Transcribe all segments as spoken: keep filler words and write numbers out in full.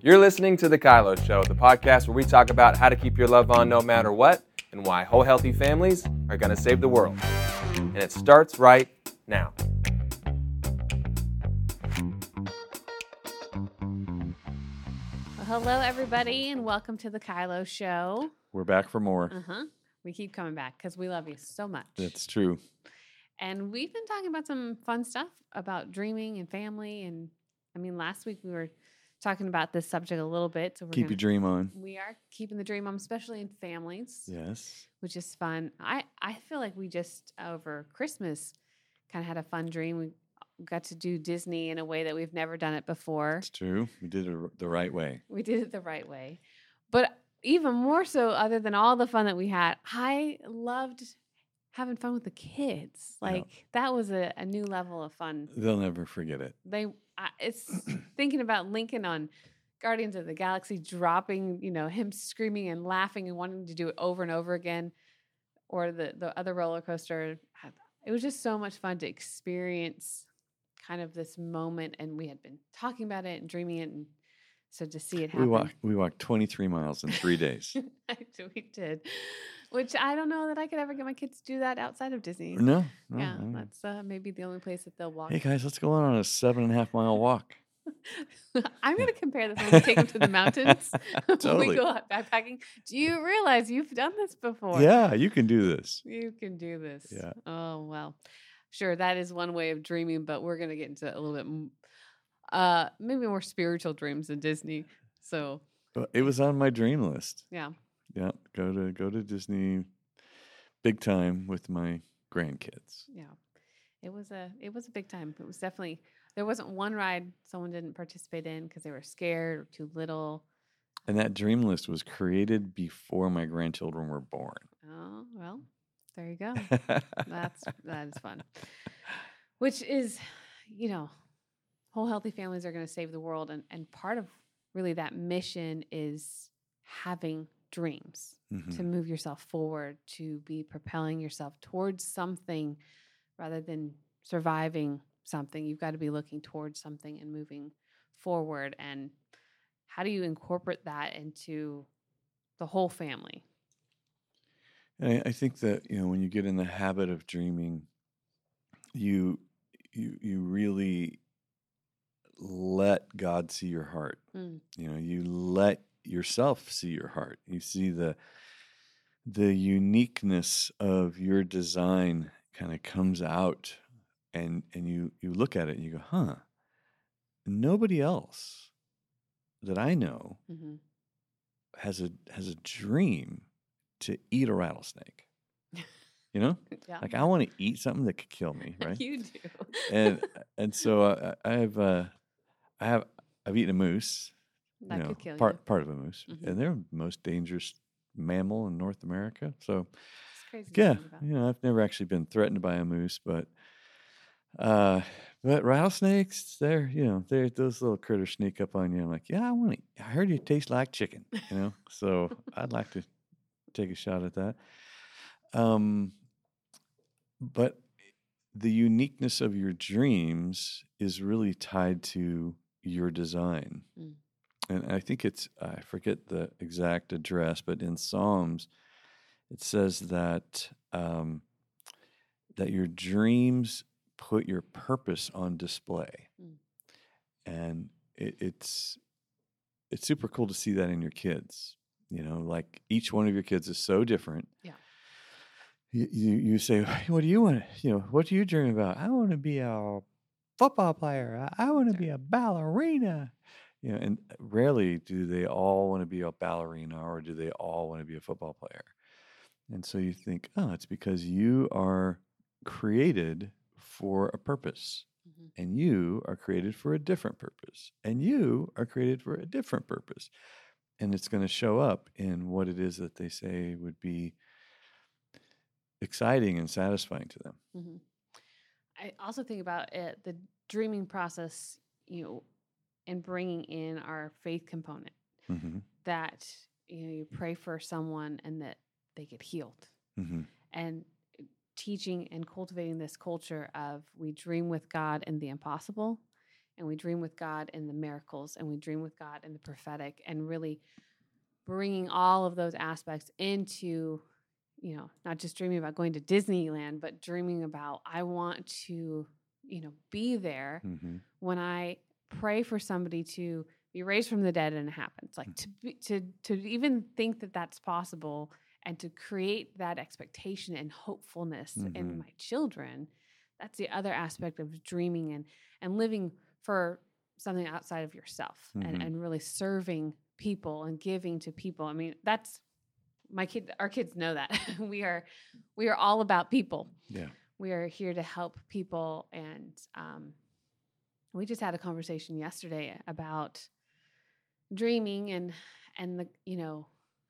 You're listening to The Kylo Show, the podcast where we talk about how to keep your love on no matter what and why whole healthy families are going to save the world. And it starts right now. Well, hello, everybody, and welcome to The Kylo Show. We're back for more. Uh-huh. We keep coming back because we love you so much. That's true. And we've been talking about some fun stuff about dreaming and family. And I mean, last week we were talking about this subject a little bit. So we're Keep gonna, your dream on. We are keeping the dream on, especially in families. Yes. Which is fun. I, I feel like we just, over Christmas, kind of had a fun dream. We got to do Disney in a way that we've never done it before. It's true. We did it the right way. We did it the right way. But even more so, other than all the fun that we had, I loved having fun with the kids. Like, yeah. That was a, a new level of fun. They'll never forget it. They, I, it's thinking about Lincoln on Guardians of the Galaxy dropping, you know, him screaming and laughing and wanting to do it over and over again, or the, the other roller coaster. It was just so much fun to experience kind of this moment, and we had been talking about it and dreaming it, and so to see it happen. We walked, we walked twenty-three miles in three days. We did, which I don't know that I could ever get my kids to do that outside of Disney. No. no yeah, no. that's uh, maybe the only place that they'll walk. Hey, guys, let's go on a seven and a half mile walk. I'm going to compare this when we take them to the mountains. Totally. When we go out backpacking. Do you realize you've done this before? Yeah, you can do this. You can do this. Yeah. Oh, well. Sure, that is one way of dreaming, but we're going to get into a little bit uh, maybe more spiritual dreams than Disney. So well, it was on my dream list. Yeah. Yeah, go to go to Disney big time with my grandkids. Yeah. It was a it was a big time. It was definitely, there wasn't one ride someone didn't participate in because they were scared or too little. And that dream list was created before my grandchildren were born. Oh, well, there you go. That's that is fun. Which is, you know, whole healthy families are going to save the world, and and part of really that mission is having dreams mm-hmm. to move yourself forward, to be propelling yourself towards something rather than surviving something. You've got to be looking towards something and moving forward. And how do you incorporate that into the whole family? And I, I think that, you know, when you get in the habit of dreaming, you you you really let God see your heart. Mm. You know, you let yourself see your heart. You see the the uniqueness of your design kind of comes out, and and you you look at it and you go, huh, nobody else that I know mm-hmm. has a has a dream to eat a rattlesnake. You know, yeah. Like I want to eat something that could kill me, right? You do. and and so I, I have uh, I have I've eaten a moose. That you know, could kill part you. part of a moose, mm-hmm. and they're the most dangerous mammal in North America. So, it's crazy. Yeah, you know, I've never actually been threatened by a moose, but uh, but rattlesnakes, they're you know, they those little critters sneak up on you. I'm like, yeah, I want to. I heard you taste like chicken, you know, so I'd like to take a shot at that. Um, but the uniqueness of your dreams is really tied to your design. Mm. And I think it's, I forget the exact address, but in Psalms, it says that um, that your dreams put your purpose on display. Mm. And it, it's it's super cool to see that in your kids. You know, like each one of your kids is so different. Yeah. You, you, you say, what do you want? You know, what do you dream about? I want to be a football player. I, I want to be a ballerina. You know, and rarely do they all want to be a ballerina or do they all want to be a football player. And so you think, oh, it's because you are created for a purpose. Mm-hmm. And you are created for a different purpose. And you are created for a different purpose. And it's going to show up in what it is that they say would be exciting and satisfying to them. Mm-hmm. I also think about it, the dreaming process, you know, and bringing in our faith component, mm-hmm. that, you know, you pray for someone and that they get healed. Mm-hmm. And teaching and cultivating this culture of we dream with God in the impossible and we dream with God in the miracles, and we dream with God in the prophetic, and really bringing all of those aspects into, you know, not just dreaming about going to Disneyland, but dreaming about, I want to, you know, be there Mm-hmm. when I pray for somebody to be raised from the dead and it happens. Like to be, to to even think that that's possible, and to create that expectation and hopefulness Mm-hmm. in my children. That's the other aspect of dreaming and and living for something outside of yourself, Mm-hmm. and, and really serving people and giving to people. I mean, that's my kid. Our kids know that we are we are all about people. Yeah. We are here to help people, and um, we just had a conversation yesterday about dreaming and and the you know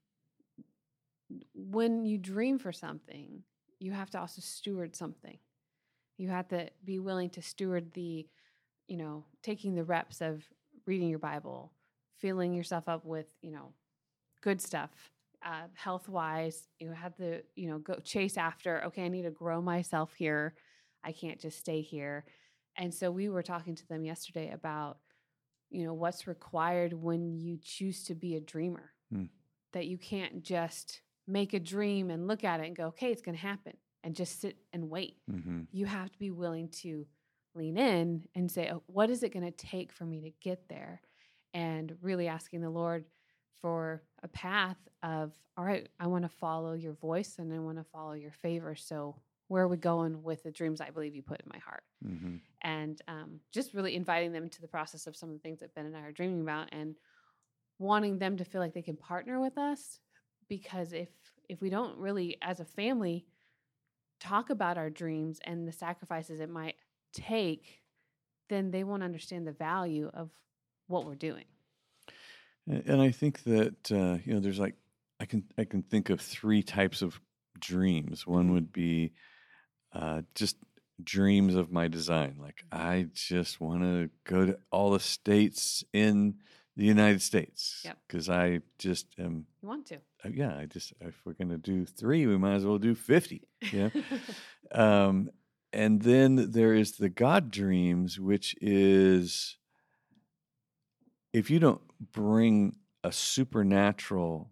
when you dream for something, you have to also steward something. You have to be willing to steward the, you know, taking the reps of reading your Bible, filling yourself up with, you know, good stuff, uh, health wise. You have to, you know, go chase after, okay, I need to grow myself here. I can't just stay here. And so we were talking to them yesterday about, you know, what's required when you choose to be a dreamer, Mm. that you can't just make a dream and look at it and go, okay, it's going to happen, and just sit and wait. Mm-hmm. You have to be willing to lean in and say, oh, what is it going to take for me to get there? And really asking the Lord for a path of, all right, I want to follow your voice and I want to follow your favor. So where are we going with the dreams I believe you put in my heart? Mm-hmm. And um, just really inviting them to the process of some of the things that Ben and I are dreaming about, and wanting them to feel like they can partner with us. Because if if we don't really, as a family, talk about our dreams and the sacrifices it might take, then they won't understand the value of what we're doing. And, and I think that uh, you know, there's like I can I can think of three types of dreams. One would be uh, just dreams of my design. Like I just want to go to all the states in the United States. Yep. Because I just am. You want to. Uh, yeah, I just if we're going to do three, we might as well do fifty. Yeah. um, and then there is the God dreams, which is if you don't bring a supernatural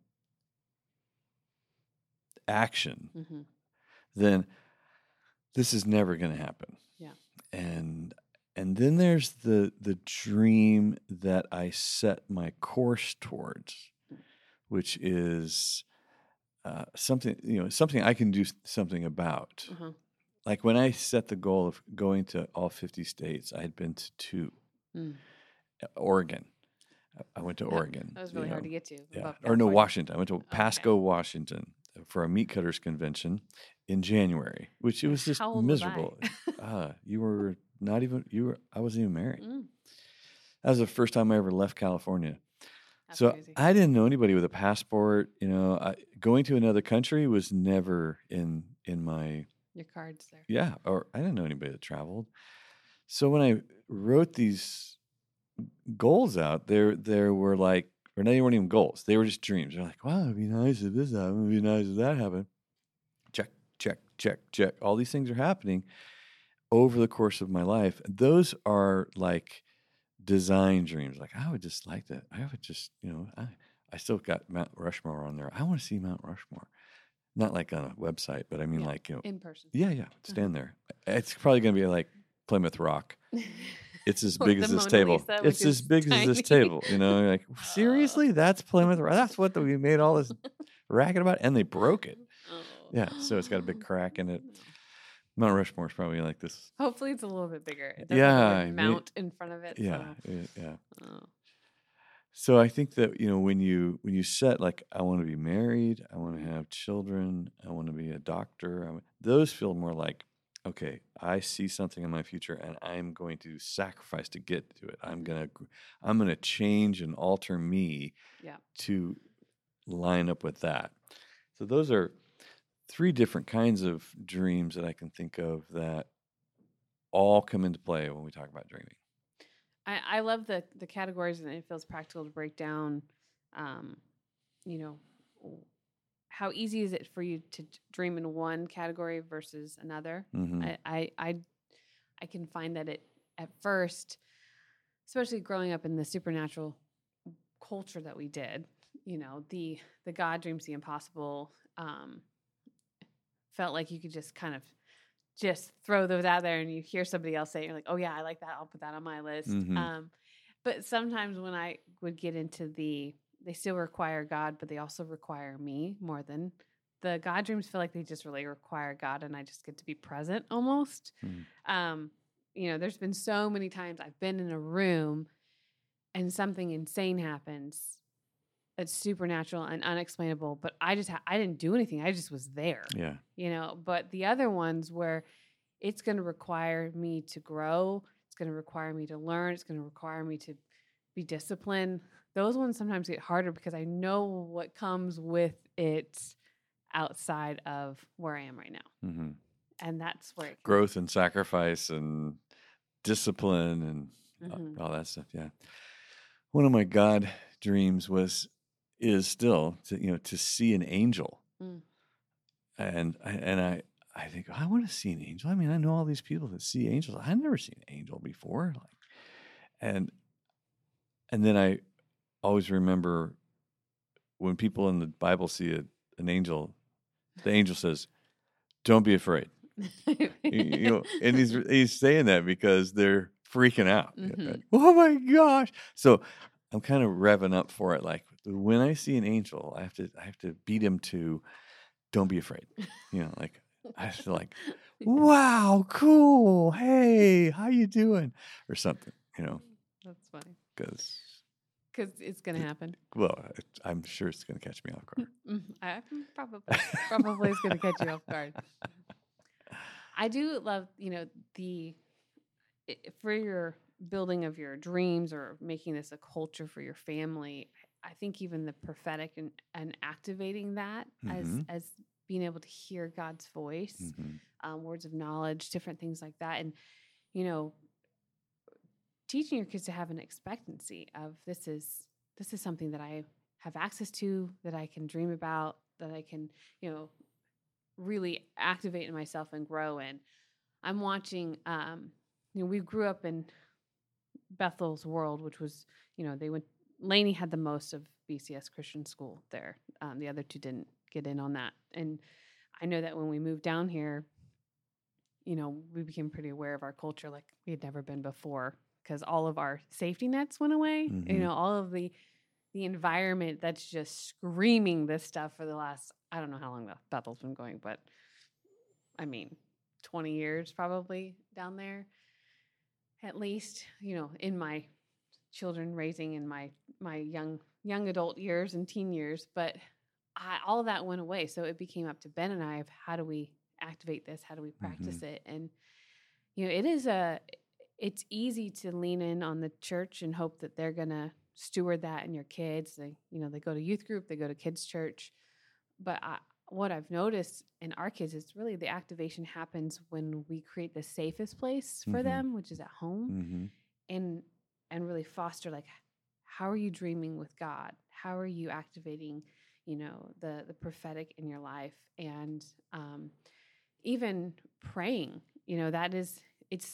action, Mm-hmm. then this is never going to happen. Yeah. And and then there's the the dream that I set my course towards, which is uh, something, you know, something I can do something about. Uh-huh. Like when I set the goal of going to all fifty states, I had been to two. Mm. Oregon. I- I went to That- Oregon. That was you really hard know. to get to. Yeah. above Or no, California. Washington. I went to Pasco, Washington for a meat cutters convention in January, which it was just How old was I? miserable. uh, you were not even, you were, I wasn't even married. Mm, That was the first time I ever left California. that's so crazy. I didn't know anybody with a passport. You know, I, going to another country was never in, in my, Your cards there. yeah, or I didn't know anybody that traveled. So when I wrote these goals out, there there were like, or they weren't even goals. They were just dreams. They're like, wow, it'd be nice if this happened. It'd be nice if that happened. Check, check, check, check. All these things are happening over the course of my life. Those are like design dreams. Like I would just like that. I would just, you know, I, I still got Mount Rushmore on there. I want to see Mount Rushmore. Not like on a website, but I mean Yeah, like, you know, in person. yeah, yeah, stand there. It's probably going to be like Plymouth Rock. It's as big The as this Mona table. Lisa, It's which as is big as this tiny. table. You know, you're like, seriously? That's Plymouth Rock? That's what we made all this racket about? And they broke it. Oh. Yeah, so it's got a big crack in it. Mount Rushmore is probably like this. Hopefully it's a little bit bigger. It doesn't Yeah, have I a mean- mount in front of it. Yeah, So. it- yeah. Oh. So I think that, you know, when you when you set like, I want to be married, I want to have children, I want to be a doctor, I, those feel more like, okay, I see something in my future and I'm going to sacrifice to get to it. I'm gonna I'm gonna change and alter me Yeah. to line up with that. So those are three different kinds of dreams that I can think of that all come into play when we talk about dreaming. I, I love the the categories, and it feels practical to break down. Um, you know, w- how easy is it for you to d- dream in one category versus another? Mm-hmm. I, I I I can find that it at first especially growing up in the supernatural culture that we did, you know, the the God dreams the impossible, um, felt like you could just kind of just throw those out there, and you hear somebody else say it, you're like, oh yeah, I like that. I'll put that on my list. Mhm. Um, but sometimes when I would get into the, they still require God, but they also require me more than the God dreams. Feel like they just really require God, and I just get to be present almost. Mm. Um, you know, there's been so many times I've been in a room and something insane happens. It's supernatural and unexplainable, but I just, ha- I didn't do anything. I just was there, Yeah. you know, but the other ones where it's going to require me to grow, it's going to require me to learn, it's going to require me to be disciplined. Those ones sometimes get harder because I know what comes with it outside of where I am right now. Mm-hmm. And that's where it can, Growth and sacrifice and discipline and Mhm. all that stuff. Yeah. One of my God dreams was, is still to, you know, to see an angel. Mm. And, I- and I, I think I want to see an angel. I mean, I know all these people that see angels. I've never seen an angel before. Like, and, and then I always remember when people in the Bible see a, an angel, the angel says, "Don't be afraid." you, you know, and he's he's saying that because they're freaking out. Mhm. Oh my gosh! So I'm kind of revving up for it. Like when I see an angel, I have to I have to beat him to "Don't be afraid." You know, like I have to like, "Wow, cool! Hey, how you doing?" or something. You know, That's funny. because Because it's going to happen. well, I'm sure it's going to catch me off guard. Mm, I probably probably is going to catch you off guard. I do love, you know, the i- for your building of your dreams or making this a culture for your family. I think even the prophetic and, and activating that as Mhm. as being able to hear God's voice, Mhm. um, words of knowledge, different things like that, and you know, teaching your kids to have an expectancy of this is this is something that I have access to, that I can dream about, that I can, you know, really activate in myself and grow in. I'm watching um you know, we grew up in Bethel's World, which was, you know, they went Laney had the most of B C S Christian School there. Um, the other two didn't get in on that. And I know that when we moved down here, you know, we became pretty aware of our culture like we had never been before because all of our safety nets went away. You Mhm. know, all of the the environment that's just screaming this stuff for the last, I don't know how long the Bethel's been going, but I mean, twenty years probably down there. At least, you know, in my children raising in my my young young adult years and teen years, but I, all of that went away. So it became up to Ben and I of how do we activate this? How do we practice it? And you know, it is a it's easy to lean in on the church and hope that they're gonna steward that in your kids. They, you know, they go to youth group, they go to kids church. But I, what I've noticed in our kids is really the activation happens when we create the safest place for Mhm. them, which is at home, Mhm. and and really foster like how are you dreaming with God? How are you activating, you know, the the prophetic in your life, and um, even praying. You know, that is it's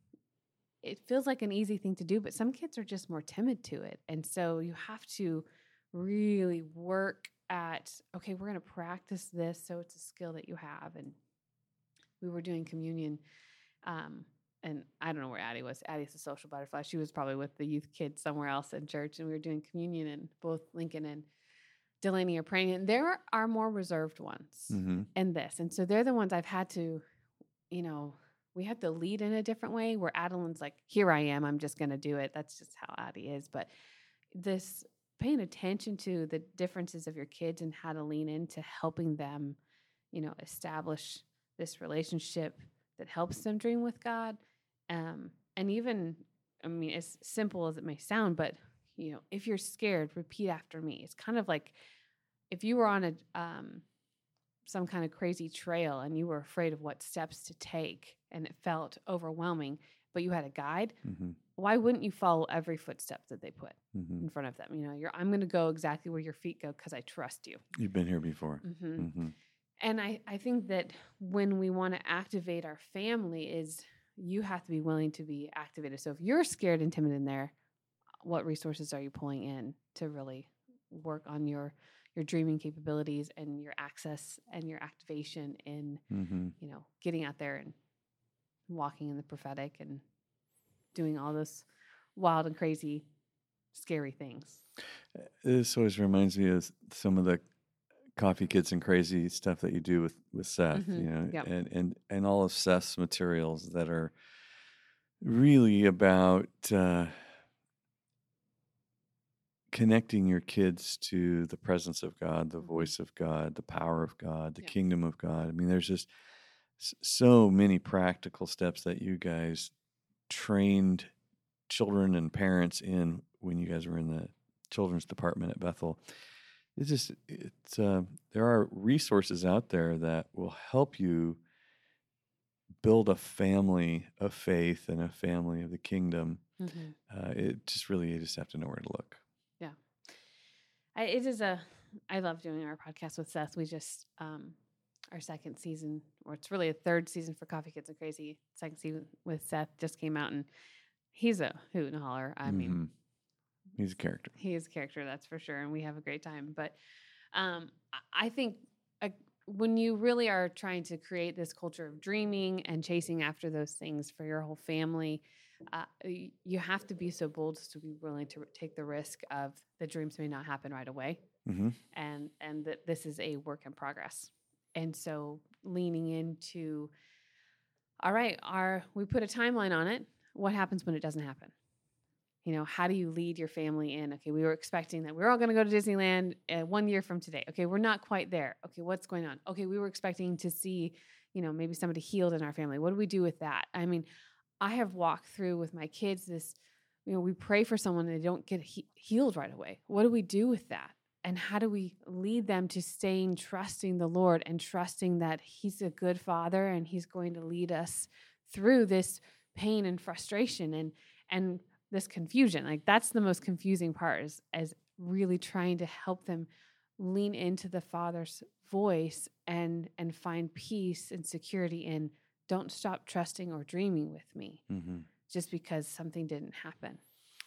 it feels like an easy thing to do, but some kids are just more timid to it. And so you have to really work at, okay, we're going to practice this so it's a skill that you have. And we were doing communion, um, and I don't know where Addie was. Addie's a social butterfly. She was probably with the youth kids somewhere else in church, and we were doing communion, and both Lincoln and Delaney are praying. And there are more reserved ones Mhm. in this. And so they're the ones I've had to, you know, we have to lead in a different way where Adeline's like, here I am, I'm just going to do it. That's just how Addie is. But this paying attention to the differences of your kids and how to lean into helping them, you know, establish this relationship that helps them dream with God. Um, and even, I mean, as simple as it may sound, but, you know, if you're scared, repeat after me. It's kind of like if you were on a, um, some kind of crazy trail and you were afraid of what steps to take and it felt overwhelming, but you had a guide, Mhm. why wouldn't you follow every footstep that they put Mhm. in front of them? You know, you're, I'm going to go exactly where your feet go because I trust you. You've been here before. Mm-hmm. Mhm. And I, I think that when we want to activate our family is you have to be willing to be activated. So if you're scared and timid in there, what resources are you pulling in to really work on your your dreaming capabilities and your access and your activation in, Mm-hmm. you know, getting out there and walking in the prophetic and doing all those wild and crazy, scary things. This always reminds me of some of the Coffee Kids and Crazy stuff that you do with, with Seth, Mhm. you know, Yep. and, and, and all of Seth's materials that are really about uh, connecting your kids to the presence of God, the Mhm. voice of God, the power of God, the Yep. kingdom of God. I mean, there's just s- so many practical steps that you guys trained children and parents in when you guys were in the children's department at Bethel. It's just, it's, uh, there are resources out there that will help you build a family of faith and a family of the kingdom. Mhm. Uh, it just really, you just have to know where to look. I, it is a, I love doing our podcast with Seth. We just, um, our second season, or it's really a third season for Coffee Kids and Crazy. Second season with Seth just came out, and he's a hoot and holler. I mean, Mhm. He's a character. he is a character, that's for sure, and we have a great time. But um, I- I think uh, when you really are trying to create this culture of dreaming and chasing after those things for your whole family, uh, y- you have to be so bold as to be willing to r- take the risk of the dreams may not happen right away, Mm-hmm. and and that this is a work in progress. And so leaning into, all right, our we put a timeline on it. What happens when it doesn't happen? You know, how do you lead your family in? Okay, we were expecting that we we're all going to go to Disneyland uh, one year from today. Okay, we're not quite there. Okay, what's going on? Okay, we were expecting to see, you know, maybe somebody healed in our family. What do we do with that? I mean, I have walked through with my kids this, you know, we pray for someone and they don't get he- healed right away. What do we do with that? And how do we lead them to staying trusting the Lord and trusting that He's a good Father and He's going to lead us through this pain and frustration and and this confusion? Like, that's the most confusing part, is as really trying to help them lean into the Father's voice and and find peace and security in, don't stop trusting or dreaming with me Mm-hmm. just because something didn't happen.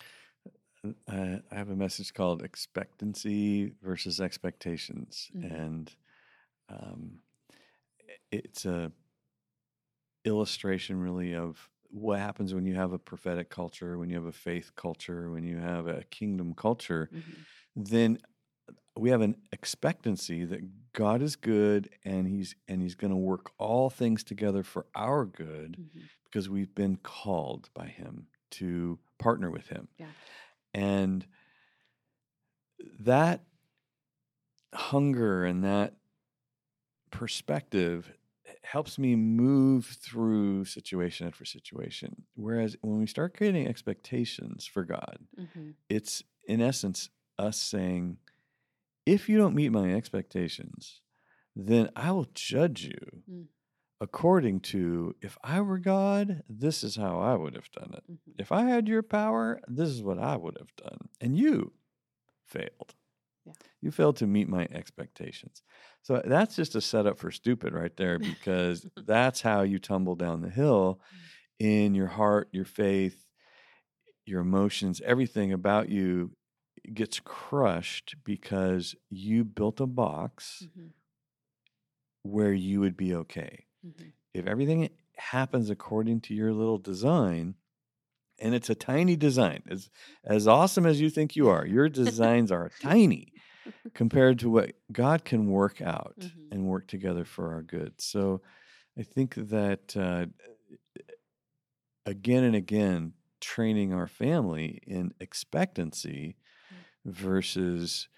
I, I have a message called expectancy versus expectations, Mhm. and um, it's a illustration really of what happens when you have a prophetic culture, when you have a faith culture, when you have a kingdom culture. Mhm. Then we have an expectancy that God is good, and he's and he's going to work all things together for our good, Mhm. because we've been called by him to partner with him. Yeah. And that hunger and that perspective helps me move through situation after situation. Whereas when we start creating expectations for God, Mhm. it's in essence us saying, if you don't meet my expectations, then I will judge you Mm. according to, if I were God, this is how I would have done it. Mhm. If I had your power, this is what I would have done. And you failed. Yeah. You failed to meet my expectations. So that's just a setup for stupid right there, because that's how you tumble down the hill in your heart, your faith, your emotions, everything about you gets crushed because you built a box Mhm. where you would be okay. Mhm. If everything happens according to your little design, and it's a tiny design, as as awesome as you think you are, your designs are tiny compared to what God can work out Mhm. and work together for our good. So I think that uh, again and again, training our family in expectancy Yeah. versus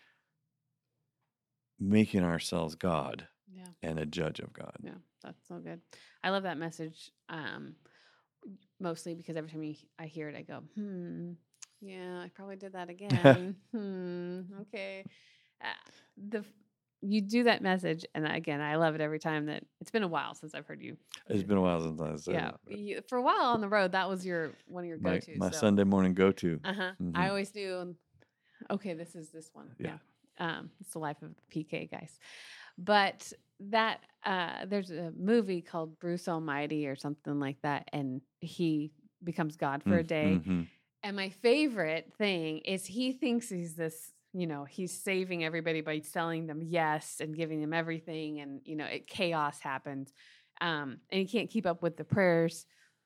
making ourselves God Yeah. and a judge of God. Yeah. That's so good. I love that message. Um, mostly because every time you, I hear it, I go, hmm, yeah, I probably did that again. hmm, okay. Uh, the you do that message, and again, I love it every time. That it's been a while since I've heard you. It's been a while since I said Yeah, it, but you, for a while on the road, that was your one of your my, go-tos. my so. Sunday morning go-to. Uh huh. Mhm. I always do. Okay, this is this one. Yeah. Yeah. Um, it's the life of the P K guys. But that uh, there's a movie called Bruce Almighty or something like that, and he becomes God for a day, Mm-hmm. And my favorite thing is he thinks he's this, you know, he's saving everybody by telling them yes and giving them everything. And, you know, it, chaos happens. Um, and he can't keep up with the prayers.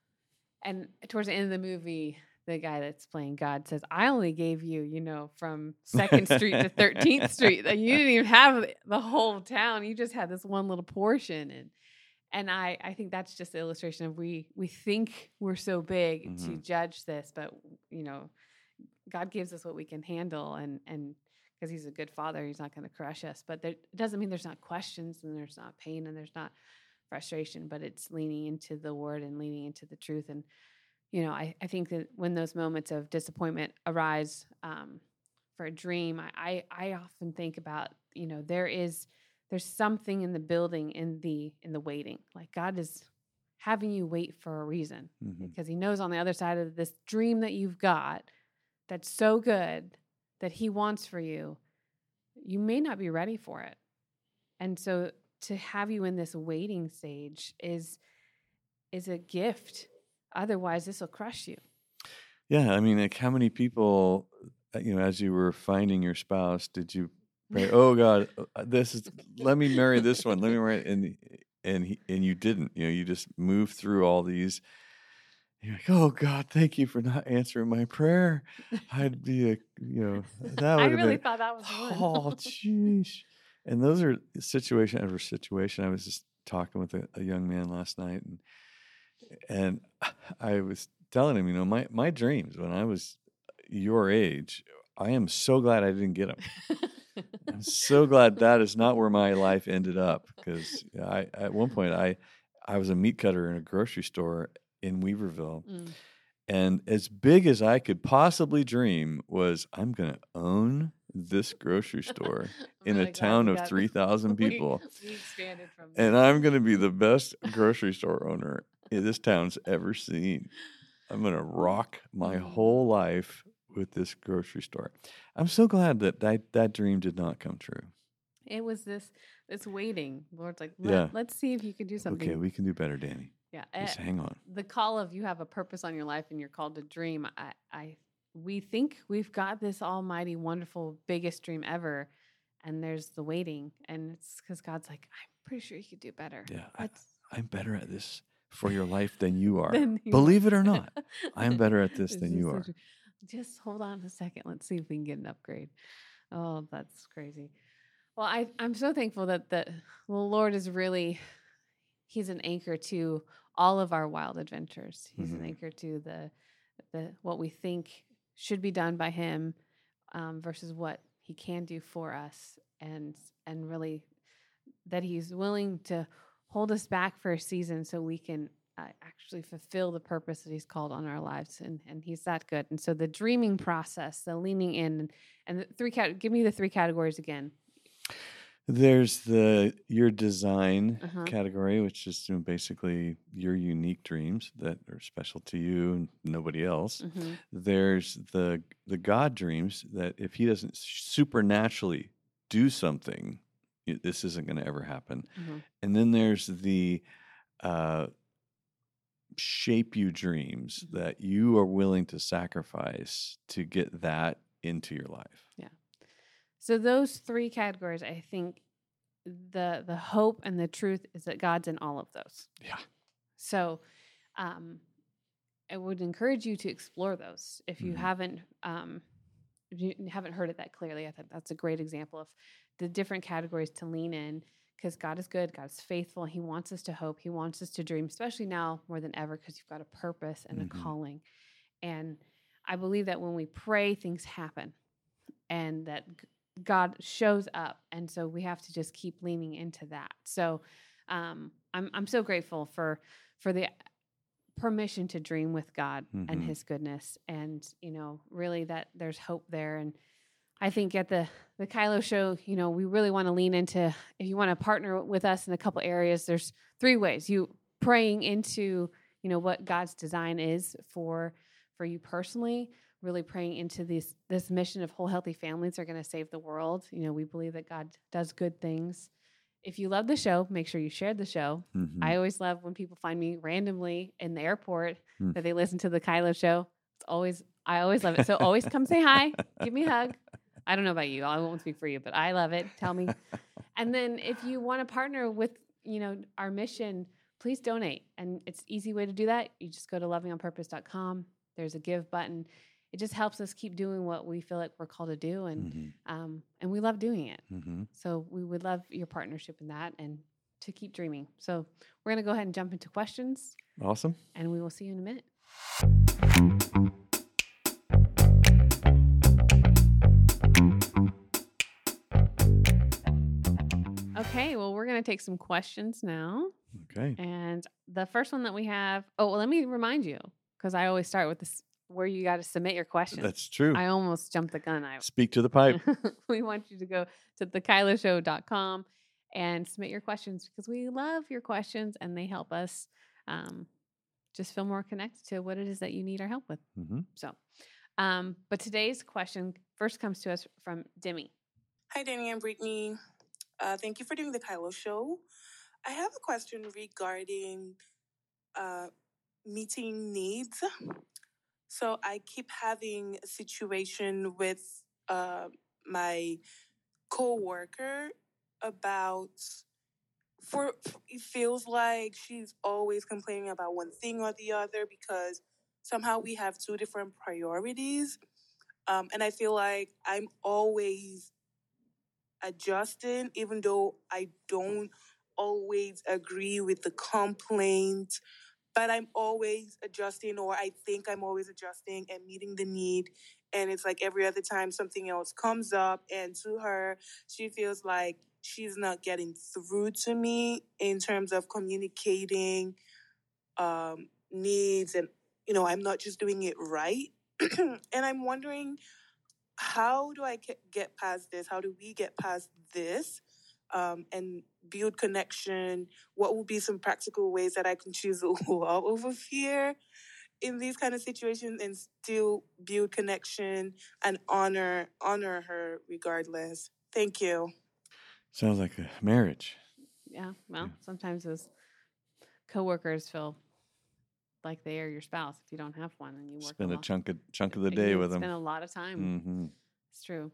And towards the end of the movie, the guy that's playing God says, I only gave you, you know, from second Street to thirteenth Street. That you didn't even have the whole town. You just had this one little portion. And and I, I think that's just the illustration of we we think we're so big mm-hmm. to judge this, but, you know, God gives us what we can handle. And and because he's a good father, he's not going to crush us. But there, it doesn't mean there's not questions and there's not pain and there's not frustration, but it's leaning into the word and leaning into the truth. And, you know, I, I think that when those moments of disappointment arise um, for a dream, I, I, I often think about, you know, there is, there's something in the building in the, in the waiting. Like God is having you wait for a reason mm-hmm. because he knows on the other side of this dream that you've got that's so good that he wants for you, you may not be ready for it. And so to have you in this waiting stage is is a gift. Otherwise, this will crush you. Yeah, I mean, like how many people, you know, as you were finding your spouse, did you pray, oh God, this is, let me marry this one, let me marry, and and he, and you didn't, you know, you just moved through all these. You're like, oh God, thank you for not answering my prayer. I'd be a, you know, that would I have really been, thought that was one. Oh, jeez. And those are situation after situation. I was just talking with a, a young man last night, and and I was telling him, you know, my, my dreams when I was your age, I am so glad I didn't get them. I'm so glad that is not where my life ended up, because I at one point I I was a meat cutter in a grocery store in Weaverville, mm. and as big as I could possibly dream was I'm going to own this grocery store in really a town of three thousand people. We, we expanded from and I'm going to be the best grocery store owner this town's ever seen. I'm going to rock my whole life with this grocery store. I'm so glad that that, that dream did not come true. It was this this waiting. Lord's like, Let, yeah. let's see if you can do something. Okay, we can do better, Danny. Yeah. Just uh, hang on. The call of you have a purpose on your life and you're called to dream. I, I we think we've got this almighty, wonderful, biggest dream ever, and there's the waiting, and it's because God's like, I'm pretty sure you could do better. Yeah, I, I'm better at this for your life than you are. Than you Believe are. it or not, I'm better at this than you are. Just hold on a second. Let's see if we can get an upgrade. Oh, that's crazy. Well, I, I'm so thankful that the, the Lord is really, he's an anchor to all of our wild adventures. He's mm-hmm. an anchor to the the what we think should be done by him um, versus what he can do for us, and and really that he's willing to hold us back for a season so we can uh, actually fulfill the purpose that he's called on our lives, and and he's that good. And so the dreaming process, the leaning in, and, and the three cat- give me the three categories again. There's the your design Uh-huh. category, which is you know, basically your unique dreams that are special to you and nobody else. Mm-hmm. There's the the God dreams that if he doesn't supernaturally do something, y- this isn't going to ever happen. Mm-hmm. And then there's the uh, shape you dreams Mm-hmm. that you are willing to sacrifice to get that into your life. Yeah. So those three categories, I think the the hope and the truth is that God's in all of those. Yeah. So um, I would encourage you to explore those. If you Mhm. haven't um, if you haven't heard it that clearly, I think that's a great example of the different categories to lean in, because God is good, God is faithful. He wants us to hope. He wants us to dream, especially now more than ever, because you've got a purpose and Mhm. a calling. And I believe that when we pray, things happen, and that g- God shows up. And so we have to just keep leaning into that. So um, I'm I'm so grateful for for the permission to dream with God and Mhm. his goodness. And, you know, really that there's hope there. And I think at the, the Kylo show, you know, we really want to lean into, if you want to partner with us in a couple areas, there's three ways. You praying into, you know, what God's design is for, for you personally, really praying into this, this mission of whole healthy families are going to save the world. You know, we believe that God does good things. If you love the show, make sure you share the show. Mhm. I always love when people find me randomly in the airport Mm. that they listen to the Kylo show. It's always I always love it. So always come say hi. Give me a hug. I don't know about you. I won't speak for you, but I love it. Tell me. And then if you want to partner with, you know, our mission, please donate. And it's an easy way to do that. You just go to loving on purpose dot com. There's a give button. It just helps us keep doing what we feel like we're called to do. And mm-hmm. um, and we love doing it. Mm-hmm. So we would love your partnership in that and to keep dreaming. So we're going to go ahead and jump into questions. Awesome. And we will see you in a minute. Okay, well, we're going to take some questions now. Okay. And the first one that we have, oh, well, let me remind you, because I always start with this, where you got to submit your questions. That's true. I almost jumped the gun. I Speak to the pipe. We want you to go to the kyla show dot com and submit your questions, because we love your questions and they help us um, just feel more connected to what it is that you need our help with. Mm-hmm. So, um, but today's question first comes to us from Demi. Hi, Danny and Brittany. Uh, thank you for doing the Kylo Show. I have a question regarding uh, meeting needs. So I keep having a situation with uh, my coworker about, for it feels like she's always complaining about one thing or the other because somehow we have two different priorities. Um, and I feel like I'm always adjusting, even though I don't always agree with the complaint, but I'm always adjusting, or I think I'm always adjusting and meeting the need. And it's like every other time something else comes up, and to her, she feels like she's not getting through to me in terms of communicating um, needs. And, you know, I'm not just doing it right. And I'm wondering, how do I get past this? How do we get past this um, and build connection? What would be some practical ways that I can choose love over fear in these kind of situations and still build connection and honor honor her regardless? Thank you. Sounds like a marriage. Yeah, well, yeah. Sometimes those coworkers feel like they are your spouse if you don't have one and you work spend a, a chunk of chunk of the you day with them. Spend a lot of time. Mm-hmm. It's true.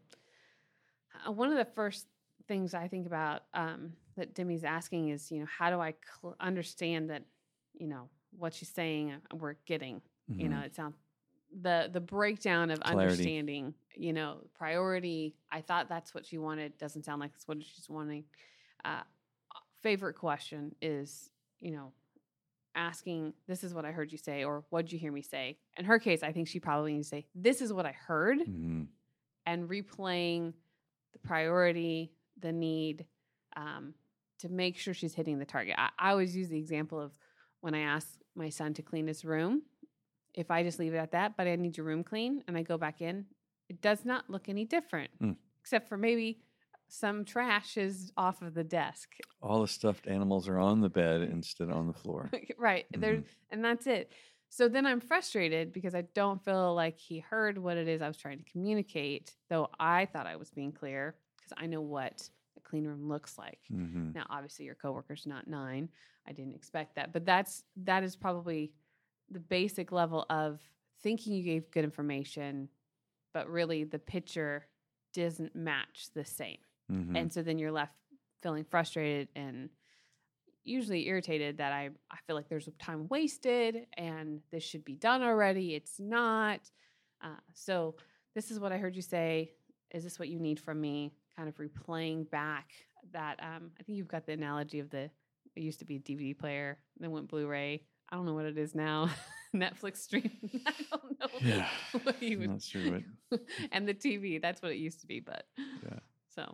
Uh, one of the first things I think about um, that Demi's asking is, you know, how do I cl- understand that, you know, what she's saying uh, we're getting. Mm-hmm. You know, it sounds the the breakdown of Clarity. Understanding. You know, priority. I thought that's what she wanted. Doesn't sound like it's what she's wanting. Uh, favorite question is, you know, asking, this is what I heard you say, or what'd you hear me say? In her case, I think she probably needs to say, this is what I heard, mm-hmm. and replaying the priority, the need, um, to make sure she's hitting the target. I, I always use the example of when I ask my son to clean his room, if I just leave it at that, but I need your room clean, and I go back in, it does not look any different, mm. except for maybe some trash is off of the desk. All the stuffed animals are on the bed instead of on the floor. Right. Mm-hmm. There, and that's it. So then I'm frustrated because I don't feel like he heard what it is I was trying to communicate, though I thought I was being clear because I know what a clean room looks like. Mm-hmm. Now, obviously, your coworker's not nine. I didn't expect that. But that's that is probably the basic level of thinking you gave good information, but really the picture doesn't match the same. Mm-hmm. And so then you're left feeling frustrated and usually irritated that I, I feel like there's time wasted and this should be done already. It's not. Uh, so this is what I heard you say. Is this what you need from me? Kind of replaying back that. Um, I think you've got the analogy of the, it used to be a D V D player, then went Blu-ray. I don't know what it is now. Netflix streaming. I don't know. Yeah. What you would, not sure what. And the T V, that's what it used to be. But yeah. So.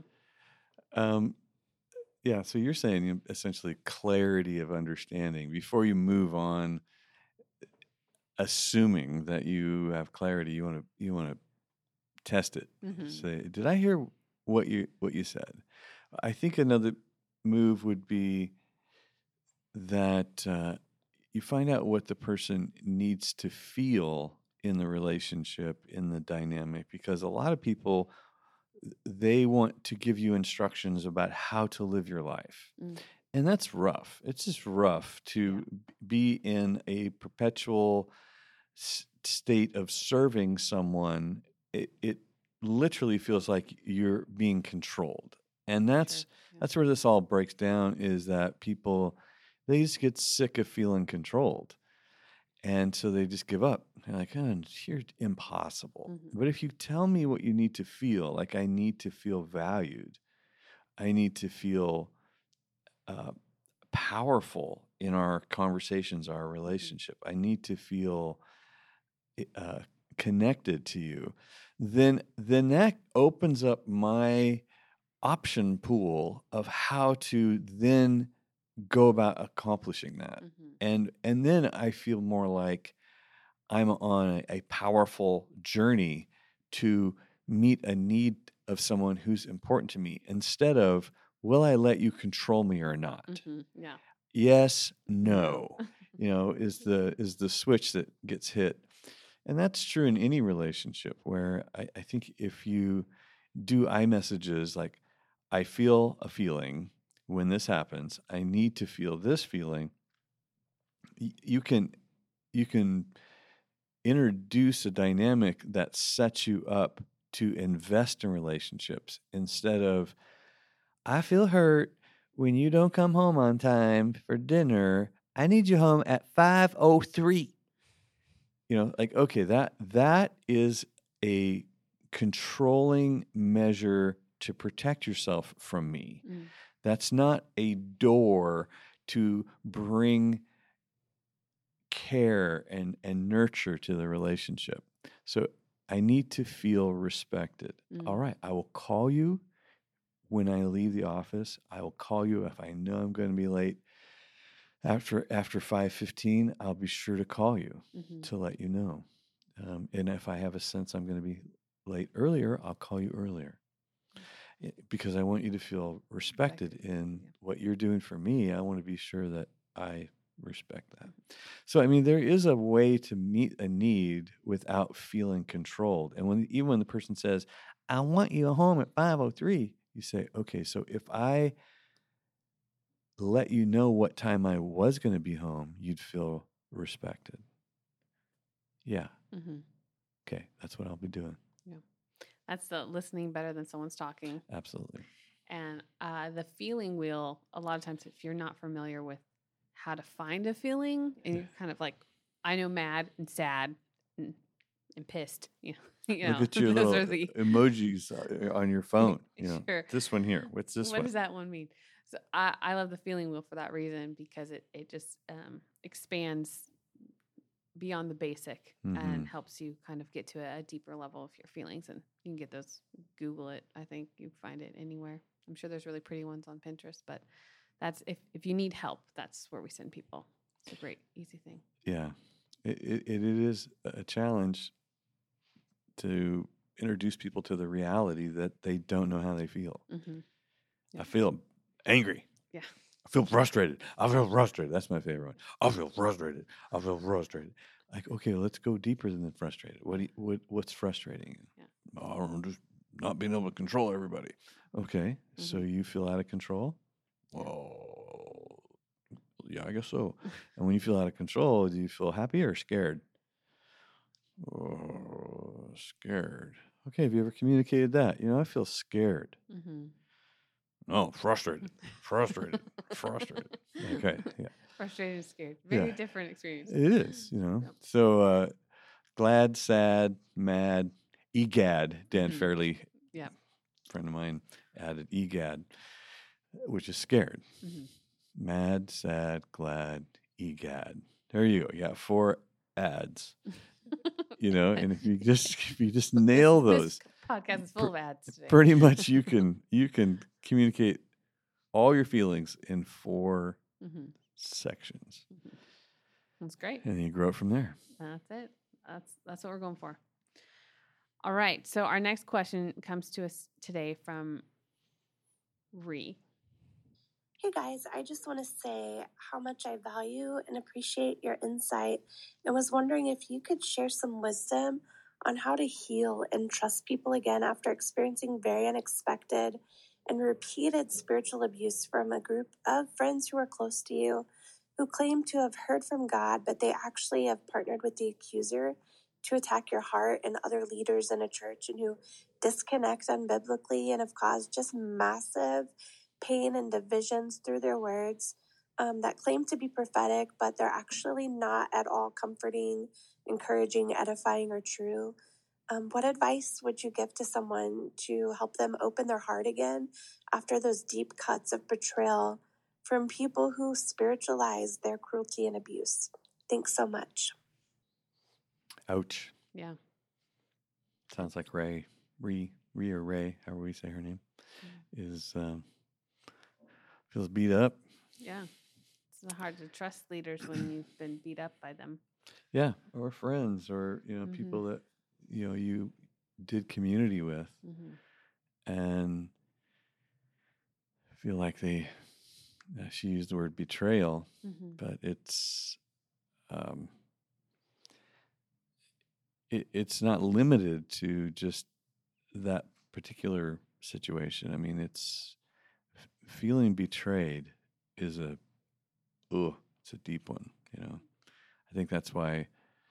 Um, yeah, so you're saying essentially clarity of understanding before you move on, assuming that you have clarity. You want to you want to test it. Mm-hmm. Say, did I hear what you what you said? I think another move would be that uh, you find out what the person needs to feel in the relationship, in the dynamic, because a lot of people, they want to give you instructions about how to live your life. Mm. And that's rough. It's just rough to yeah. be in a perpetual state of serving someone, it, it literally feels like you're being controlled. And that's Sure. Yeah. that's where this all breaks down, is that people, they just get sick of feeling controlled. And so they just give up. They're like, oh, you're impossible. Mhm. But if you tell me what you need to feel, like I need to feel valued, I need to feel uh, powerful in our conversations, our relationship, I need to feel uh, connected to you, then then that opens up my option pool of how to then go about accomplishing that. Mhm. And and then I feel more like I'm on a, a powerful journey to meet a need of someone who's important to me, instead of, will I let you control me or not? Mhm. Yeah. Yes, No. no. You know, is the is the switch that gets hit. And that's true in any relationship, where I, I think if you do iMessages like, I feel a feeling when this happens, I need to feel this feeling, y- you can you can introduce a dynamic that sets you up to invest in relationships, instead of, I feel hurt when you don't come home on time for dinner. I need you home at five oh three. You know, like, okay, that that is a controlling measure to protect yourself from me. Mm. That's not a door to bring care and, and nurture to the relationship. So I need to feel respected. Mm. All right, I will call you when I leave the office. I will call you if I know I'm going to be late. After after five fifteen, I'll be sure to call you Mhm. to let you know. Um, and if I have a sense I'm going to be late earlier, I'll call you earlier. I- Because I want you to feel respected Respected, in yeah. what you're doing for me. I want to be sure that I respect that. So, I mean, there is a way to meet a need without feeling controlled. And when even when the person says, I want you home at five oh three, you say, okay, so if I let you know what time I was going to be home, you'd feel respected. Yeah. Mhm. Okay. That's what I'll be doing. That's the listening better than someone's talking. Absolutely. And uh, the feeling wheel, a lot of times, if you're not familiar with how to find a feeling, and you're kind of like, I know mad and sad and, and pissed, you know, you Look know, at your those little are the emojis uh, on your phone. You know, Sure. this one here. What's this what one? does that one mean? So I, I love the feeling wheel for that reason, because it, it just um, expands beyond the basic Mhm. and helps you kind of get to a, a deeper level of your feelings. And you can get those, Google it. I think you find it anywhere. I'm sure there's really pretty ones on Pinterest, but that's if, if you need help, that's where we send people. It's a great, easy thing. Yeah. It, it, it is a challenge to introduce people to the reality that they don't know how they feel. Mm-hmm. Yeah. I feel angry. Yeah. I feel frustrated. I feel frustrated. That's my favorite one. I feel frustrated. I feel frustrated. Like, okay, let's go deeper than frustrated. What do you, what what's frustrating you? Yeah. Oh, I'm just not being able to control everybody. Okay, so Mhm. you feel out of control? Yeah. Well, yeah, I guess so. And when you feel out of control, do you feel happy or scared? Oh, scared. Okay, have you ever communicated that? You know, I feel scared. Mm-hmm. No, frustrated, frustrated, frustrated. Okay, yeah. Frustrated and scared. Very Yeah. different experience. It is, you know. Yep. So uh, glad, sad, mad, egad. Dan Mhm. Fairley, Yep. friend of mine, added egad, which is scared. Mm-hmm. Mad, sad, glad, egad. There you go. You got four ads. You know, and if you just if you just nail those, This podcast is full of ads today. pretty much you can you can communicate all your feelings in four Mm-hmm. sections, That's great. and you grow it from there. That's it. That's that's what we're going for. All right. So our next question comes to us today from Ree. Hey guys, I just want to say how much I value and appreciate your insight and was wondering if you could share some wisdom on how to heal and trust people again after experiencing very unexpected and repeated spiritual abuse from a group of friends who are close to you who claim to have heard from God, but they actually have partnered with the accuser to attack your heart and other leaders in a church and who disconnect unbiblically and have caused just massive pain and divisions through their words um, that claim to be prophetic, but they're actually not at all comforting, encouraging, edifying, or true. Um, what advice would you give to someone to help them open their heart again after those deep cuts of betrayal from people who spiritualize their cruelty and abuse? Thanks so much. Ouch. Yeah. Sounds like Ray, Ree, Ree or Ray, however we say her name, Mm. is um, feels beat up. Yeah. It's hard to trust leaders when you've been beat up by them. Yeah, or friends, or you know, Mhm. people that you know you did community with, Mm-hmm. and feel like they. Uh, she used the word betrayal, Mm-hmm. but it's um, it, it's not limited to just that particular situation. I mean, it's f- feeling betrayed is a oh, it's a deep one. You know, I think that's why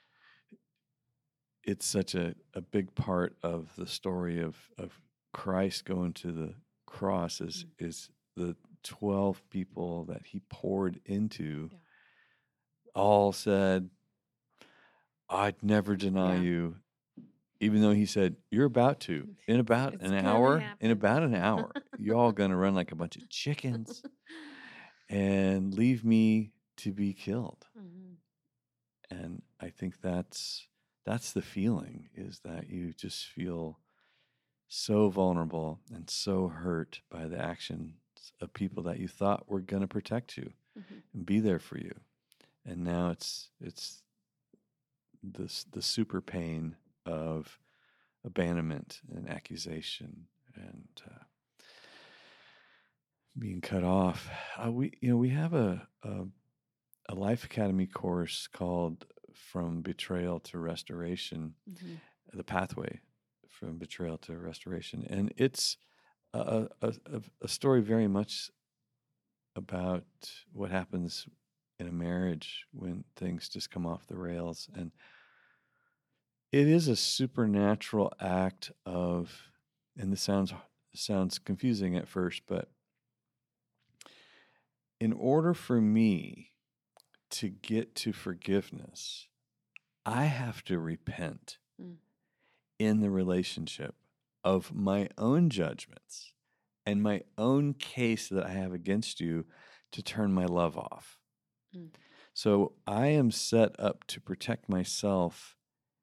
it's such a, a big part of the story of, of Christ going to the cross is Mm. is the twelve people that he poured into Yeah. all said, I'd never deny Yeah. you, even though he said, you're about to. In about It's an gonna hour, in happen. about an hour, you're all going to run like a bunch of chickens and leave me to be killed. Mm-hmm. And I think that's that's the feeling, is that you just feel so vulnerable and so hurt by the actions of people that you thought were going to protect you Mm-hmm. and be there for you. And now it's it's this the super pain of abandonment and accusation and uh, being cut off. Uh, we you know we have a, a a Life Academy course called From Betrayal to Restoration, Mm-hmm. the pathway from betrayal to restoration, and it's a, a, a, a story very much about what happens in a marriage when things just come off the rails. And it is a supernatural act of, and this sounds sounds confusing at first, but in order for me to get to forgiveness, I have to repent Mm. in the relationship of my own judgments and my own case that I have against you to turn my love off. Mm. So I am set up to protect myself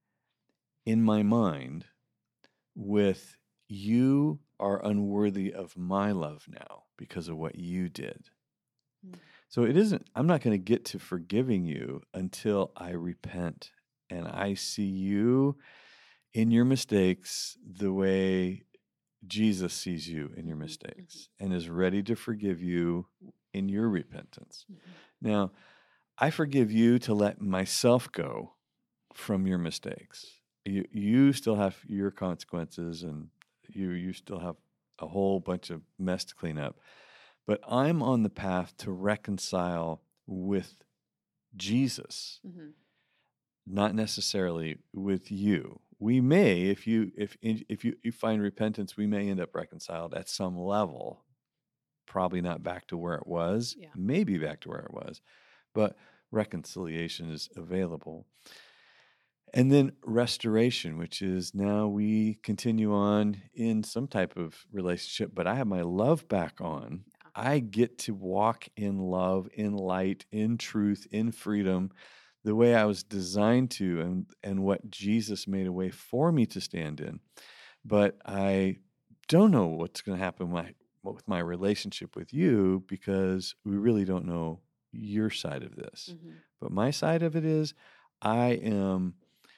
in my mind with, you are unworthy of my love now because of what you did. Mm. So it isn't, I'm not going to get to forgiving you until I repent and I see you in your mistakes the way Jesus sees you in your Mhm, mistakes and is ready to forgive you in your repentance. Mm-hmm. Now, I forgive you to let myself go from your mistakes. You you still have your consequences, and you you still have a whole bunch of mess to clean up. But I'm on the path to reconcile with Jesus, Mm-hmm. not necessarily with you. We may, if you if if you, you find repentance, we may end up reconciled at some level. Probably not back to where it was, Yeah. maybe back to where it was, but reconciliation is available. And then restoration, which is now we continue on in some type of relationship, but I have my love back on. Yeah. I get to walk in love, in light, in truth, in freedom, the way I was designed to, and, and what Jesus made a way for me to stand in. But I don't know what's going to happen with my, with my relationship with you, because we really don't know your side of this. Mm-hmm. But my side of it is, I am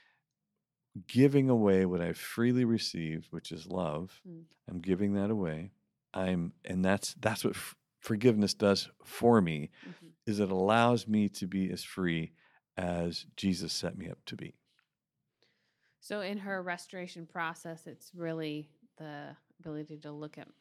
giving away what I've freely received, which is love. Mm. I'm giving that away. I'm, and that's that's what f- forgiveness does for me. Mm-hmm. Is it allows me to be as free as Jesus set me up to be. So in her restoration process, it's really the ability to look at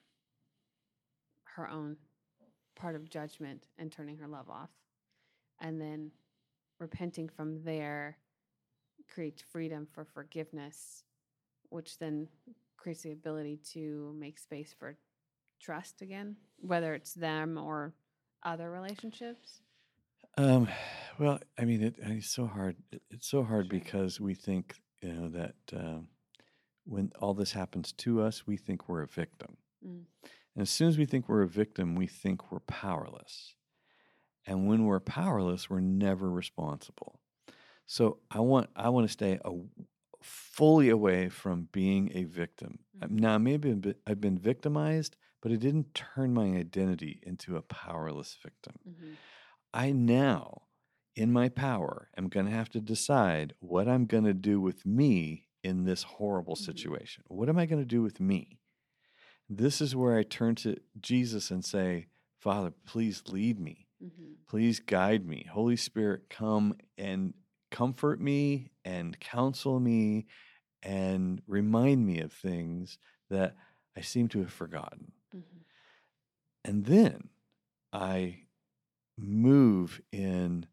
her own part of judgment and turning her love off, and then repenting from there, creates freedom for forgiveness, which then creates the ability to make space for trust again, whether it's them or other relationships? Um, well, I mean, it, it's so hard. It, it's so hard Sure. because we think, you know, that um, when all this happens to us, we think we're a victim. Mm. And as soon as we think we're a victim, we think we're powerless. And when we're powerless, we're never responsible. So I want I want to stay a, fully away from being a victim. Mhm. Now, maybe I've been, I've been victimized, but it didn't turn my identity into a powerless victim. Mhm. I now, in my power, am going to have to decide what I'm going to do with me in this horrible Mhm. situation. What am I going to do with me? This is where I turn to Jesus and say, Father, please lead me. Mhm. Please guide me. Holy Spirit, come and comfort me and counsel me and remind me of things that I seem to have forgotten. Mhm. And then I move in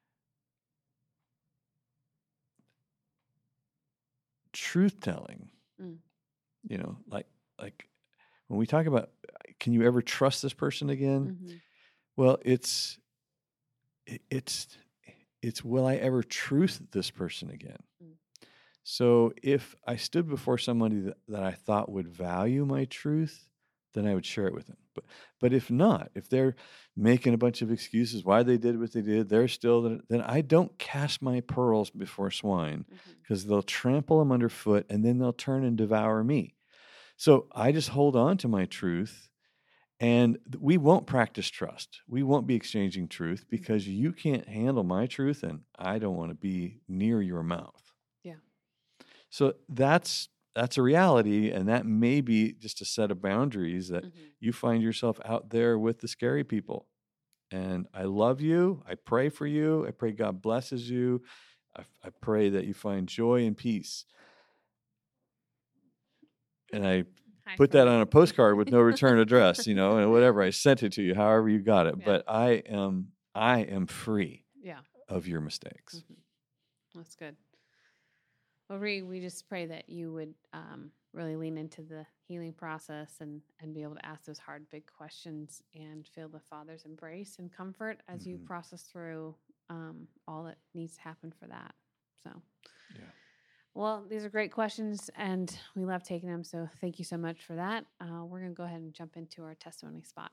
truth telling. Mm. You know, like like when we talk about, can you ever trust this person again? Mhm. Well, it's it- it's it's will I ever truth this person again? Mm. So if I stood before somebody that, that I thought would value my truth, then I would share it with them. But but if not, if they're making a bunch of excuses why they did what they did, they're still then I don't cast my pearls before swine, Mhm. because they'll trample them underfoot and then they'll turn and devour me. So I just hold on to my truth, and th- we won't practice trust. We won't be exchanging truth because you can't handle my truth, and I don't want to be near your mouth. Yeah. So that's that's a reality, and that may be just a set of boundaries that Mhm. you find yourself out there with the scary people. And I love you. I pray for you. I pray God blesses you. I, I pray that you find joy and peace. And I High put that five. on a postcard with no return address, you know, and whatever. I sent it to you, however you got it. Yeah. But I am I am free Yeah. of your mistakes. Mhm. That's good. Well, Ree, we just pray that you would um, really lean into the healing process and, and be able to ask those hard, big questions and feel the Father's embrace and comfort as you Mhm. process through um, all that needs to happen for that. So, Yeah. well, these are great questions, and we love taking them. So, thank you so much for that. Uh, we're going to go ahead and jump into our testimony spot.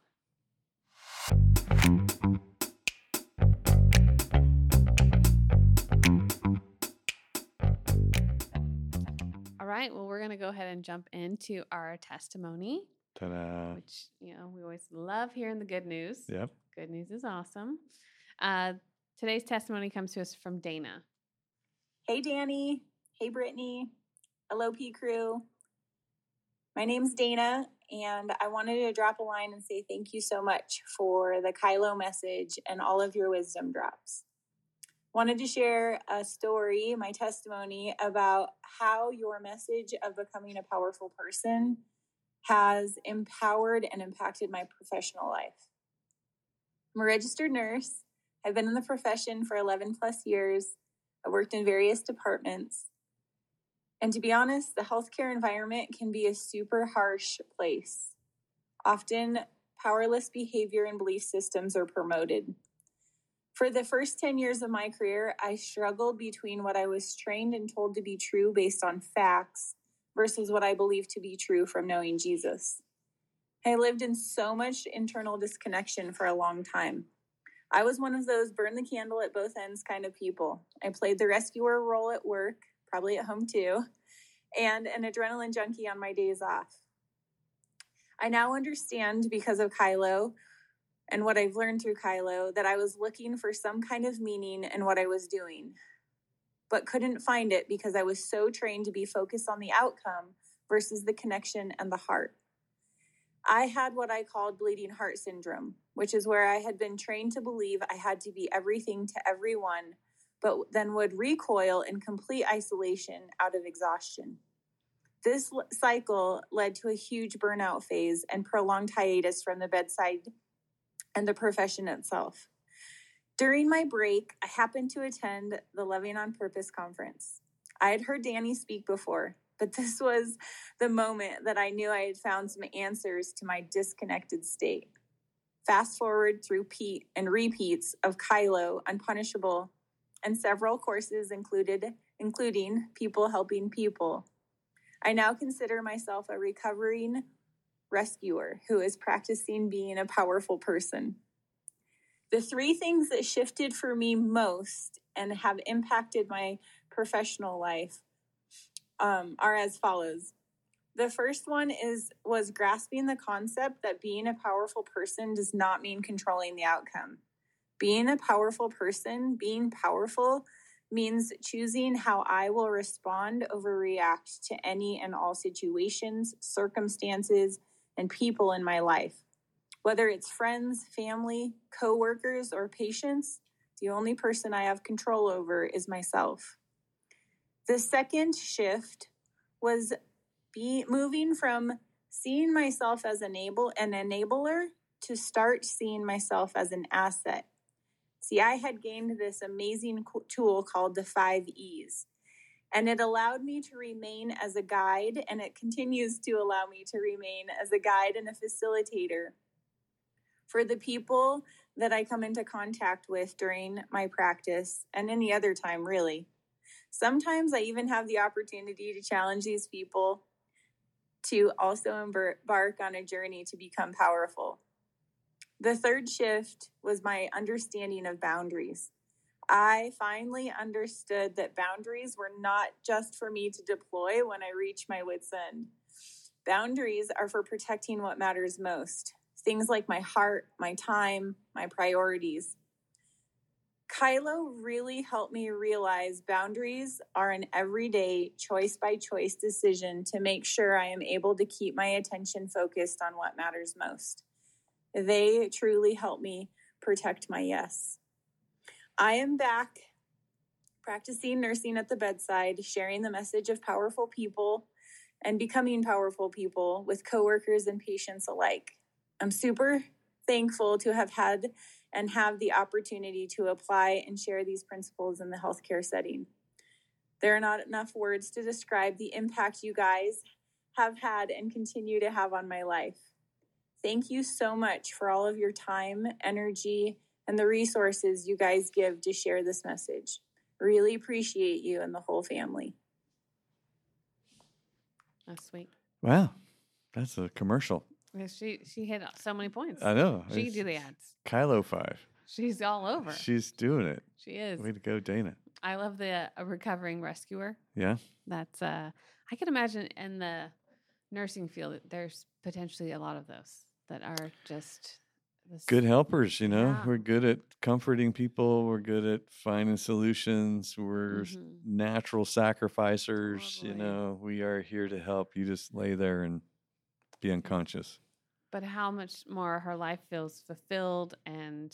All right. Well, we're going to go ahead and jump into our testimony, Ta-da. which, you know, we always love hearing the good news. Yep. Good news is awesome. Uh, today's testimony comes to us from Dana. Hey, Danny. Hey, Brittany. Hello, P Crew. My name's Dana, and I wanted to drop a line and say thank you so much for the Kylo message and all of your wisdom drops. Wanted to share a story, my testimony, about how your message of becoming a powerful person has empowered and impacted my professional life. I'm a registered nurse. I've been in the profession for eleven plus years. I worked in various departments. And to be honest, the healthcare environment can be a super harsh place. Often, powerless behavior and belief systems are promoted. For the first ten years of my career, I struggled between what I was trained and told to be true based on facts versus what I believed to be true from knowing Jesus. I lived in so much internal disconnection for a long time. I was one of those burn the candle at both ends kind of people. I played the rescuer role at work, probably at home too, and an adrenaline junkie on my days off. I now understand, because of Kylo and what I've learned through Kylo, that I was looking for some kind of meaning in what I was doing, but couldn't find it because I was so trained to be focused on the outcome versus the connection and the heart. I had what I called bleeding heart syndrome, which is where I had been trained to believe I had to be everything to everyone, but then would recoil in complete isolation out of exhaustion. This cycle led to a huge burnout phase and prolonged hiatus from the bedside and the profession itself. During my break, I happened to attend the Loving on Purpose conference. I had heard Danny speak before, but this was the moment that I knew I had found some answers to my disconnected state. Fast forward through Pete and repeats of Kylo, Unpunishable, and several courses included, including People Helping People. I now consider myself a recovering rescuer who is practicing being a powerful person. The three things that shifted for me most and have impacted my professional life um, are as follows. The first one is was grasping the concept that being a powerful person does not mean controlling the outcome. Being a powerful person, being powerful, means choosing how I will respond over react to any and all situations, circumstances, and people in my life. Whether it's friends, family, coworkers, or patients, the only person I have control over is myself. The second shift was be moving from seeing myself as enable, an enabler to start seeing myself as an asset. See, I had gained this amazing tool called the five E's, and it allowed me to remain as a guide, and it continues to allow me to remain as a guide and a facilitator for the people that I come into contact with during my practice and any other time, really. Sometimes I even have the opportunity to challenge these people to also embark on a journey to become powerful. The third shift was my understanding of boundaries. I finally understood that boundaries were not just for me to deploy when I reach my wit's end. Boundaries are for protecting what matters most. Things like my heart, my time, my priorities. Kylo really helped me realize boundaries are an everyday choice by choice decision to make sure I am able to keep my attention focused on what matters most. They truly help me protect my yes. I am back practicing nursing at the bedside, sharing the message of powerful people and becoming powerful people with coworkers and patients alike. I'm super thankful to have had and have the opportunity to apply and share these principles in the healthcare setting. There are not enough words to describe the impact you guys have had and continue to have on my life. Thank you so much for all of your time, energy, and the resources you guys give to share this message. Really appreciate you and the whole family. That's sweet. Wow. That's a commercial. Yeah, She she hit so many points. I know. She can It's do the ads. Kylo five. She's all over. She's doing it. She is. Way to go, Dana. I love the uh, recovering rescuer. Yeah. That's uh I can imagine in the nursing field there's potentially a lot of those that are just this, Good helpers, you know. Yeah. We're good at comforting people. We're good at finding solutions. We're s- Mhm. natural sacrificers. You Totally. know, we are here to help. You just lay there and be unconscious. But how much more her life feels fulfilled and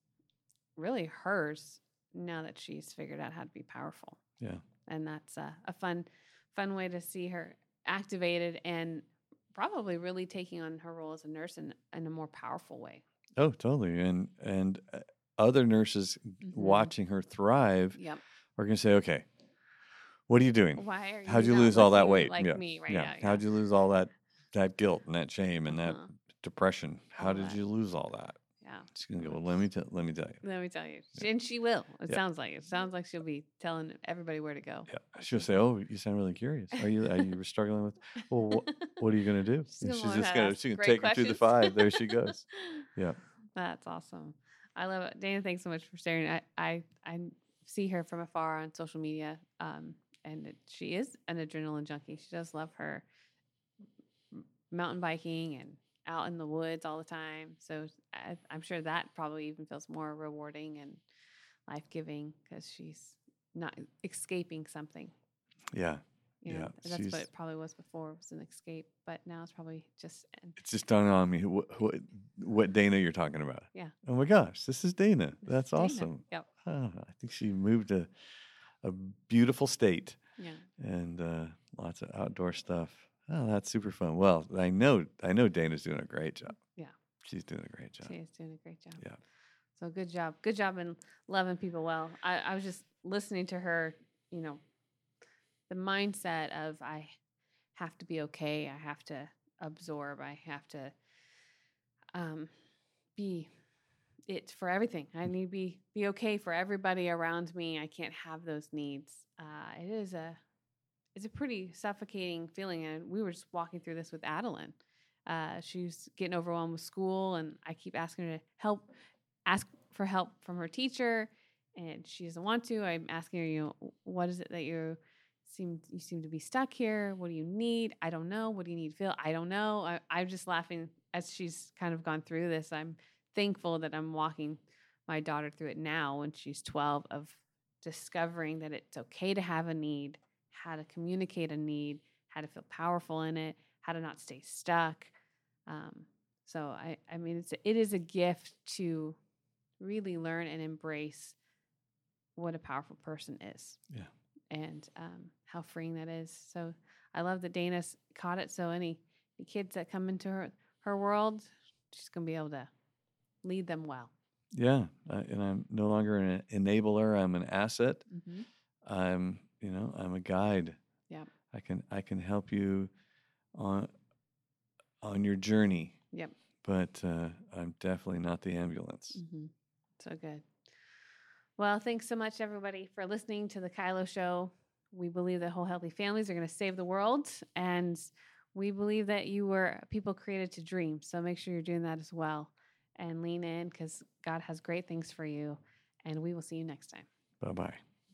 really hers now that she's figured out how to be powerful. Yeah. And that's a, a fun, fun way to see her activated and probably really taking on her role as a nurse in, in a more powerful way. Oh, totally. And and uh, other nurses Mhm. watching her thrive Yep. are going to say, "Okay, what are you doing? Why are you How'd you not lose all that looking weight? like yeah. me right yeah. now? How'd you lose all that that guilt and that shame and Uh-huh. that depression? How All did that. you lose all that?" Yeah. She's going to go, "Well, let me tell let me tell you." Let me tell you. And she will. It Yeah. sounds like it. Sounds like she'll be telling everybody where to go. Yeah, she'll say, "Oh, you sound really curious. Are you are you struggling with? Well, what, what are you going to do?" She's And gonna she's learn just how to going to ask she can great take her through the questions. five. There she goes. Yeah, That's awesome. I love it. Dana, thanks so much for sharing. I, I, I see her from afar on social media, um, and it, she is an adrenaline junkie. She does love her m- mountain biking and out in the woods all the time. So I, I'm sure that probably even feels more rewarding and life-giving because she's not escaping something. yeah. You know, Yeah, that's she's- what it probably was before, was an escape. But now it's probably just an It's just dawned on me what, what, what Dana you're talking about. Yeah. Oh my gosh, this is Dana. This That's is Dana. awesome. Yep. Oh, I think she moved to a beautiful state Yeah. and uh, lots of outdoor stuff. Oh, that's super fun. Well, I know I know Dana's doing a great job. Yeah. She's doing a great job. She is doing a great job. Yeah. So good job. Good job in loving people well. I, I was just listening to her, you know, the mindset of I have to be okay, I have to absorb, I have to um, be it for everything. I need to be be okay for everybody around me. I can't have those needs. Uh, it is a it's a pretty suffocating feeling, and we were just walking through this with Adeline. Uh, she's getting overwhelmed with school, and I keep asking her to help, ask for help from her teacher, and she doesn't want to. I'm asking her, you know, what is it that you seem you seem to be stuck here? What do you need? I don't know. What do you need, Phil? I don't know. I, I'm just laughing as she's kind of gone through this. I'm thankful that I'm walking my daughter through it now when she's twelve, of discovering that it's okay to have a need, how to communicate a need, how to feel powerful in it, how to not stay stuck. Um, so I, I mean, it's a, it is a gift to really learn and embrace what a powerful person is. Yeah. And um, how freeing that is. So I love that Dana's caught it. So any, any kids that come into her, her world, she's going to be able to lead them well. Yeah. Uh, and I'm no longer an enabler. I'm an asset. Mm-hmm. I'm, you know, I'm a guide. Yeah. I can, I can help you on, on your journey. Yep. But uh, I'm definitely not the ambulance. Mm-hmm. So good. Well, thanks so much, everybody, for listening to the Kylo Show. We believe that whole healthy families are going to save the world, and we believe that you were people created to dream. So make sure you're doing that as well, and lean in, because God has great things for you, and we will see you next time. Bye-bye.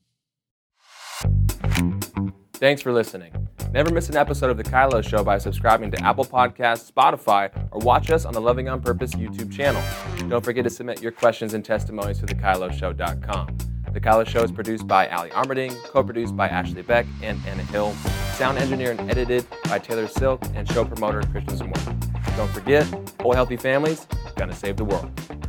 Thanks for listening. Never miss an episode of The Kylo Show by subscribing to Apple Podcasts, Spotify, or watch us on the Loving on Purpose YouTube channel. Don't forget to submit your questions and testimonies to the kylo show dot com. The Kylo Show is produced by Ali Armerding, co-produced by Ashley Beck and Anna Hill, sound engineered and edited by Taylor Silk, and show promoter Christian Smore. Don't forget, whole healthy families gonna save the world.